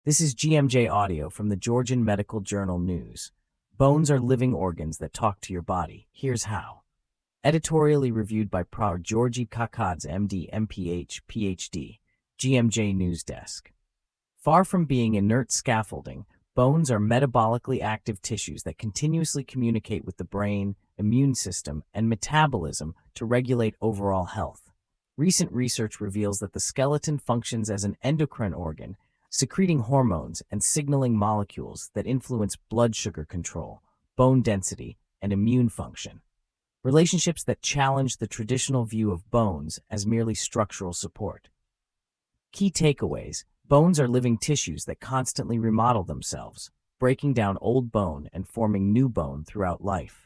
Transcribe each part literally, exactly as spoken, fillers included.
This is G M J Audio from the Georgian Medical Journal News. Bones are living organs that talk to your body. Here's how. Editorially reviewed by Professor Georgi Kakadze, M D, M P H, P H D, G M J News Desk. Far from being inert scaffolding, bones are metabolically active tissues that continuously communicate with the brain, immune system, and metabolism to regulate overall health. Recent research reveals that the skeleton functions as an endocrine organ, secreting hormones and signaling molecules that influence blood sugar control, bone density, and immune function. Relationships that challenge the traditional view of bones as merely structural support. Key takeaways: bones are living tissues that constantly remodel themselves, breaking down old bone and forming new bone throughout life.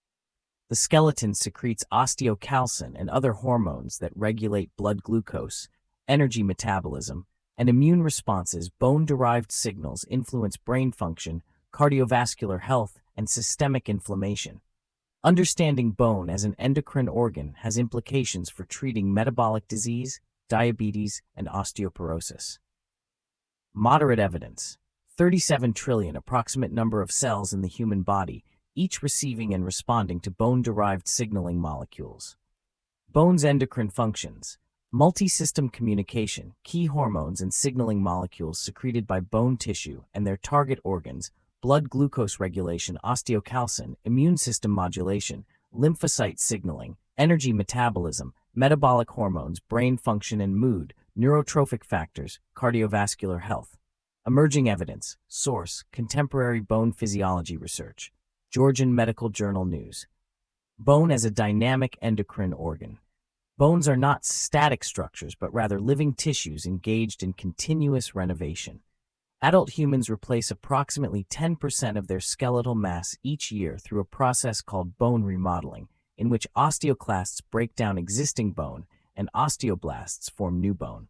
The skeleton secretes osteocalcin and other hormones that regulate blood glucose, energy metabolism, and immune responses. Bone-derived signals influence brain function, cardiovascular health, and systemic inflammation. Understanding bone as an endocrine organ has implications for treating metabolic disease, diabetes, and osteoporosis. Moderate evidence: thirty-seven trillion approximate number of cells in the human body, each receiving and responding to bone-derived signaling molecules. Bone's endocrine functions: multi-system communication, key hormones and signaling molecules secreted by bone tissue and their target organs, blood glucose regulation, osteocalcin, immune system modulation, lymphocyte signaling, energy metabolism, metabolic hormones, brain function and mood, neurotrophic factors, cardiovascular health. Emerging evidence. Source: Contemporary Bone Physiology Research. Georgian Medical Journal News. Bone as a dynamic endocrine organ. Bones are not static structures, but rather living tissues engaged in continuous renovation. Adult humans replace approximately ten percent of their skeletal mass each year through a process called bone remodeling, in which osteoclasts break down existing bone and osteoblasts form new bone.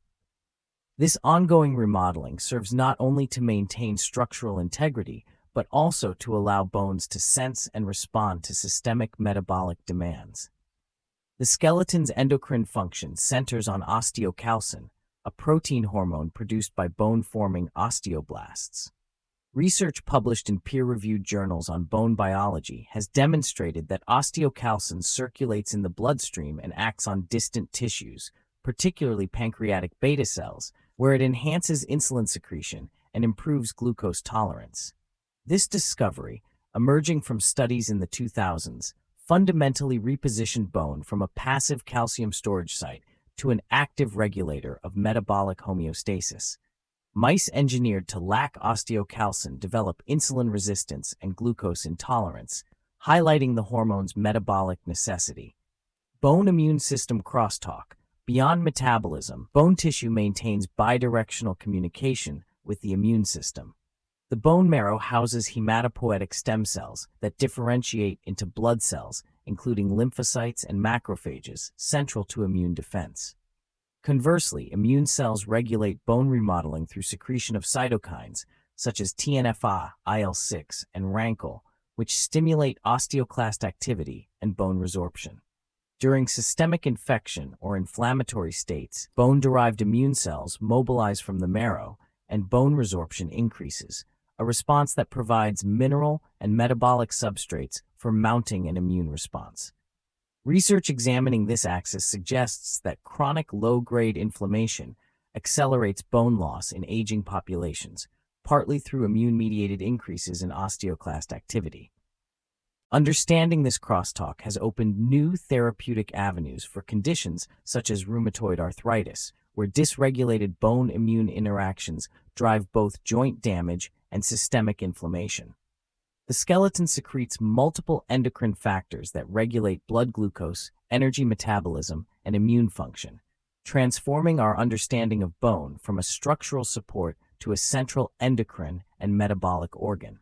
This ongoing remodeling serves not only to maintain structural integrity, but also to allow bones to sense and respond to systemic metabolic demands. The skeleton's endocrine function centers on osteocalcin, a protein hormone produced by bone-forming osteoblasts. Research published in peer-reviewed journals on bone biology has demonstrated that osteocalcin circulates in the bloodstream and acts on distant tissues, particularly pancreatic beta cells, where it enhances insulin secretion and improves glucose tolerance. This discovery, emerging from studies in the two thousands, fundamentally repositioned bone from a passive calcium storage site to an active regulator of metabolic homeostasis. Mice engineered to lack osteocalcin develop insulin resistance and glucose intolerance, highlighting the hormone's metabolic necessity. Bone immune system crosstalk. Beyond metabolism, bone tissue maintains bidirectional communication with the immune system. The bone marrow houses hematopoietic stem cells that differentiate into blood cells, including lymphocytes and macrophages, central to immune defense. Conversely, immune cells regulate bone remodeling through secretion of cytokines, such as T N F A, I L six, and RANKL, which stimulate osteoclast activity and bone resorption. During systemic infection or inflammatory states, bone-derived immune cells mobilize from the marrow, and bone resorption increases, a response that provides mineral and metabolic substrates for mounting an immune response. Research examining this axis suggests that chronic low-grade inflammation accelerates bone loss in aging populations, partly through immune-mediated increases in osteoclast activity. Understanding this crosstalk has opened new therapeutic avenues for conditions such as rheumatoid arthritis, where dysregulated bone-immune interactions drive both joint damage and systemic inflammation. The skeleton secretes multiple endocrine factors that regulate blood glucose, energy metabolism, and immune function, transforming our understanding of bone from a structural support to a central endocrine and metabolic organ.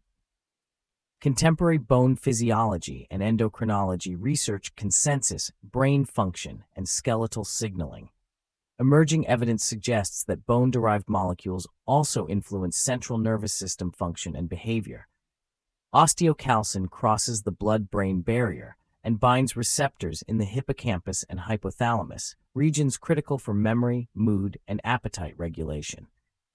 Contemporary bone physiology and endocrinology research consensus, brain function, and skeletal signaling. Emerging evidence suggests that bone-derived molecules also influence central nervous system function and behavior. Osteocalcin crosses the blood-brain barrier and binds receptors in the hippocampus and hypothalamus, regions critical for memory, mood, and appetite regulation.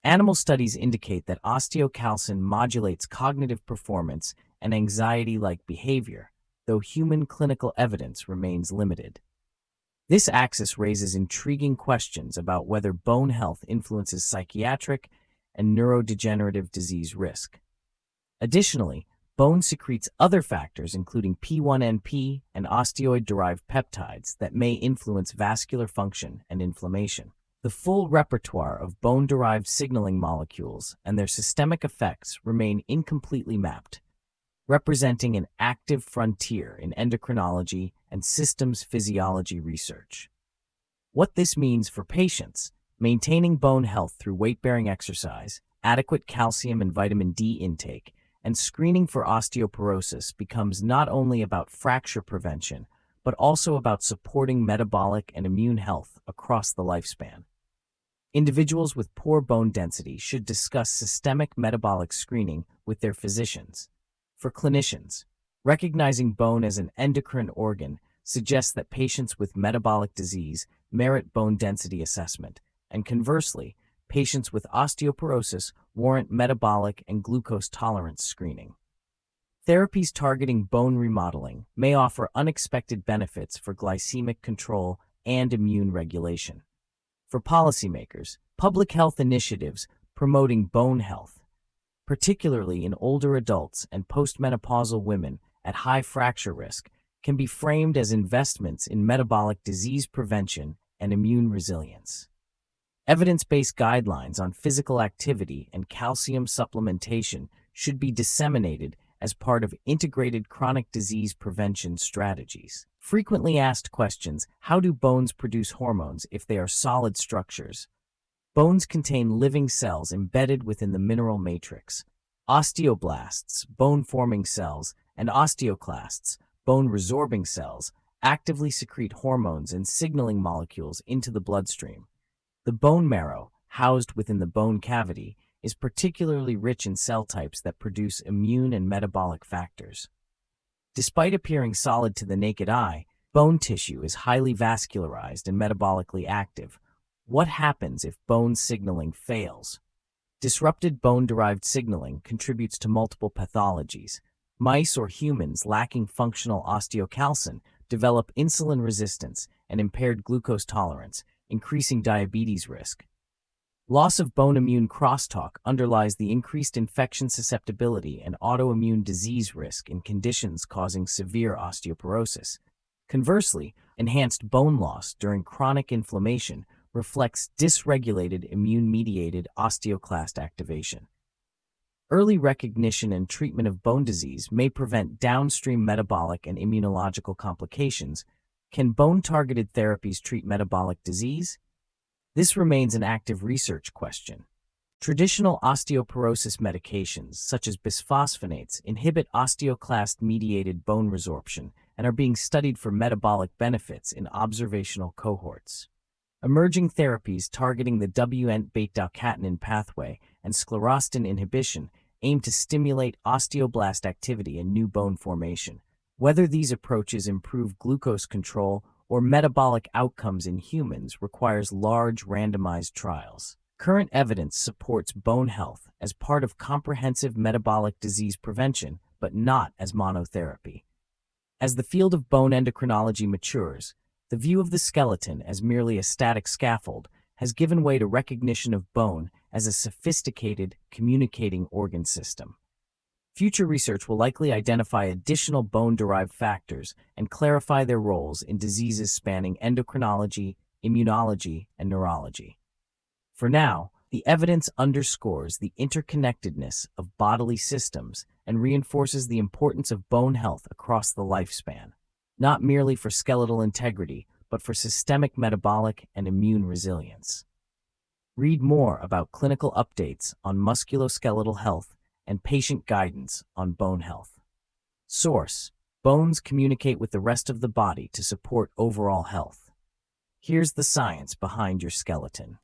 Animal studies indicate that osteocalcin modulates cognitive performance and anxiety-like behavior, though human clinical evidence remains limited. This axis raises intriguing questions about whether bone health influences psychiatric and neurodegenerative disease risk. Additionally, bone secretes other factors including P one N P and osteoid-derived peptides that may influence vascular function and inflammation. The full repertoire of bone-derived signaling molecules and their systemic effects remain incompletely mapped, representing an active frontier in endocrinology and systems physiology research. What this means for patients: maintaining bone health through weight-bearing exercise, adequate calcium and vitamin D intake, and screening for osteoporosis becomes not only about fracture prevention, but also about supporting metabolic and immune health across the lifespan. Individuals with poor bone density should discuss systemic metabolic screening with their physicians. For clinicians, recognizing bone as an endocrine organ suggests that patients with metabolic disease merit bone density assessment, and conversely, patients with osteoporosis warrant metabolic and glucose tolerance screening. Therapies targeting bone remodeling may offer unexpected benefits for glycemic control and immune regulation. For policymakers, public health initiatives promoting bone health, particularly in older adults and postmenopausal women at high fracture risk, can be framed as investments in metabolic disease prevention and immune resilience. Evidence-based guidelines on physical activity and calcium supplementation should be disseminated as part of integrated chronic disease prevention strategies. Frequently asked questions: how do bones produce hormones if they are solid structures? Bones contain living cells embedded within the mineral matrix. Osteoblasts, bone-forming cells, and osteoclasts, bone-resorbing cells, actively secrete hormones and signaling molecules into the bloodstream. The bone marrow, housed within the bone cavity, is particularly rich in cell types that produce immune and metabolic factors. Despite appearing solid to the naked eye, bone tissue is highly vascularized and metabolically active. What happens if bone signaling fails? Disrupted bone-derived signaling contributes to multiple pathologies. Mice or humans lacking functional osteocalcin develop insulin resistance and impaired glucose tolerance, increasing diabetes risk. Loss of bone immune crosstalk underlies the increased infection susceptibility and autoimmune disease risk in conditions causing severe osteoporosis. Conversely, enhanced bone loss during chronic inflammation reflects dysregulated immune-mediated osteoclast activation. Early recognition and treatment of bone disease may prevent downstream metabolic and immunological complications. Can bone-targeted therapies treat metabolic disease? This remains an active research question. Traditional osteoporosis medications, such as bisphosphonates, inhibit osteoclast-mediated bone resorption and are being studied for metabolic benefits in observational cohorts. Emerging therapies targeting the W N beta-catenin pathway and sclerostin inhibition aim to stimulate osteoblast activity and new bone formation. Whether these approaches improve glucose control or metabolic outcomes in humans requires large randomized trials. Current evidence supports bone health as part of comprehensive metabolic disease prevention, but not as monotherapy. As the field of bone endocrinology matures, the view of the skeleton as merely a static scaffold has given way to recognition of bone as a sophisticated, communicating organ system. Future research will likely identify additional bone-derived factors and clarify their roles in diseases spanning endocrinology, immunology, and neurology. For now, the evidence underscores the interconnectedness of bodily systems and reinforces the importance of bone health across the lifespan, not merely for skeletal integrity, but for systemic metabolic and immune resilience. Read more about clinical updates on musculoskeletal health and patient guidance on bone health. Source: bones communicate with the rest of the body to support overall health. Here's the science behind your skeleton.